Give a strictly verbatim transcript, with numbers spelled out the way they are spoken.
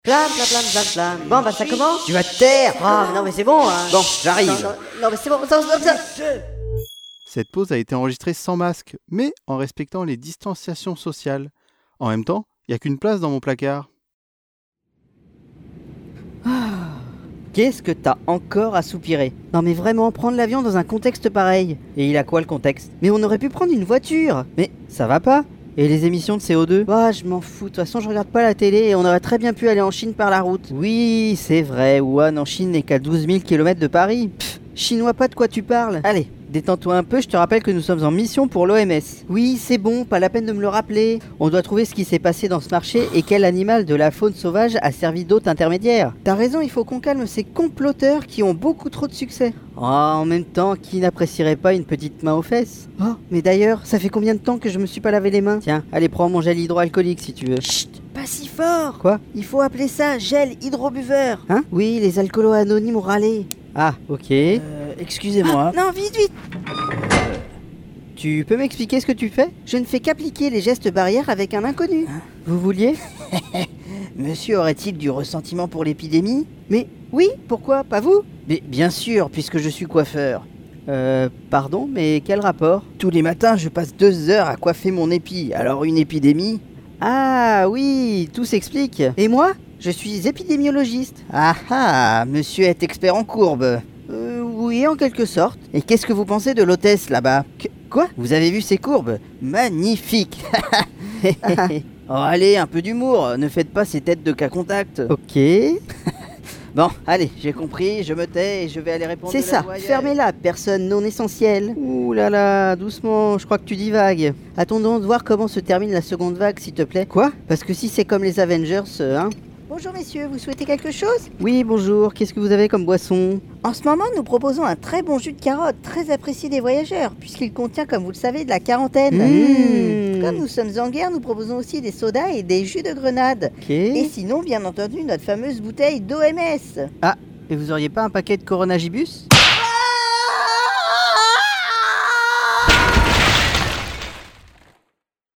Blam blam blam blam blam. Bon bah ça commence. Tu vas te taire. Ah non mais c'est bon hein. Bon, j'arrive. Non, non, non, mais c'est bon, ça, ça, ça. Cette pause a été enregistrée sans masque, mais en respectant les distanciations sociales. En même temps, il n'y a qu'une place dans mon placard. Qu'est-ce que t'as encore à soupirer? Non mais vraiment, prendre l'avion dans un contexte pareil. Et il a quoi le contexte? Mais on aurait pu prendre une voiture. Mais ça va pas? Et les émissions de C O deux? Bah je m'en fous, de toute façon je regarde pas la télé et on aurait très bien pu aller en Chine par la route. Oui, c'est vrai, Wuhan en Chine n'est qu'à douze mille kilomètres de Paris. Pff, chinois pas de quoi tu parles. Allez, détends-toi un peu, je te rappelle que nous sommes en mission pour l'O M S. Oui, c'est bon, pas la peine de me le rappeler. On doit trouver ce qui s'est passé dans ce marché et quel animal de la faune sauvage a servi d'hôte intermédiaire. T'as raison, il faut qu'on calme ces comploteurs qui ont beaucoup trop de succès. Oh, en même temps, qui n'apprécierait pas une petite main aux fesses? Oh, mais d'ailleurs, ça fait combien de temps que je me suis pas lavé les mains? Tiens, allez, prends mon gel hydroalcoolique si tu veux. Chut, pas si fort. Quoi? Il faut appeler ça gel hydrobuveur. Hein? Oui, les alcoolos anonymes ont râlé. Ah, ok. Euh, excusez-moi. Ah, non, vite, vite. Tu peux m'expliquer ce que tu fais? Je ne fais qu'appliquer les gestes barrières avec un inconnu. Hein? Vous vouliez? Monsieur aurait-il du ressentiment pour l'épidémie? Mais oui, pourquoi? Pas vous? Mais bien sûr, puisque je suis coiffeur. Euh, pardon, mais quel rapport? Tous les matins, je passe deux heures à coiffer mon épi. Alors une épidémie? Ah oui, tout s'explique. Et moi? Je suis épidémiologiste. Ah ah, monsieur est expert en courbes. Euh, oui, en quelque sorte. Et qu'est-ce que vous pensez de l'hôtesse là-bas? Que- Quoi? Vous avez vu ces courbes? Magnifiques. Oh allez, un peu d'humour, ne faites pas ces têtes de cas contact. Ok. Bon, allez, j'ai compris, je me tais et je vais aller répondre. C'est de la ça, voyelle. fermez-la, personne non essentielle. Ouh là là, doucement, je crois que tu divagues. Attendons de voir comment se termine la seconde vague, s'il te plaît. Quoi? Parce que si c'est comme les Avengers, euh, hein. Bonjour messieurs, vous souhaitez quelque chose? Oui, bonjour, qu'est-ce que vous avez comme boisson? En ce moment, nous proposons un très bon jus de carotte, très apprécié des voyageurs, puisqu'il contient, comme vous le savez, de la quarantaine. Mmh. Comme nous sommes en guerre, nous proposons aussi des sodas et des jus de grenade. Ok. Et sinon, bien entendu, notre fameuse bouteille d'O M S. Ah, et vous auriez pas un paquet de Coronagibus?